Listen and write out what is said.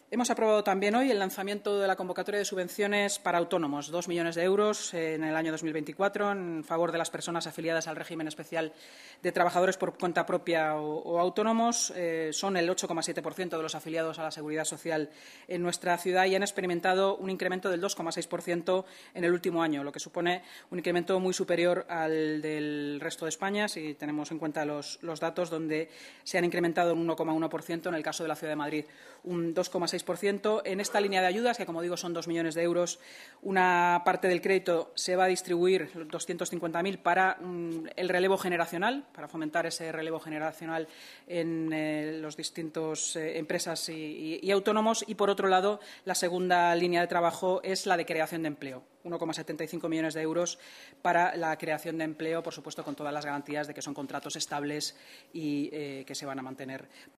Hemos aprobado también hoy el lanzamiento de la convocatoria de subvenciones para autónomos, 2 millones de euros en el año 2024 en favor de las personas afiliadas al régimen especial de trabajadores por cuenta propia o autónomos. Son el 8,7% de los afiliados a la Seguridad Social en nuestra ciudad y han experimentado un incremento del 2,6% en el último año, lo que supone un incremento muy superior al del resto de España, si tenemos en cuenta los datos, donde se han incrementado un 1,1%, en el caso de la Ciudad de Madrid un 2,6%. En esta línea de ayudas, que como digo son 2 millones de euros, una parte del crédito se va a distribuir, 250.000, para el relevo generacional, para fomentar ese relevo generacional en los distintos empresas y autónomos. Y, por otro lado, la segunda línea de trabajo es la de creación de empleo, 1,75 millones de euros para la creación de empleo, por supuesto, con todas las garantías de que son contratos estables y que se van a mantener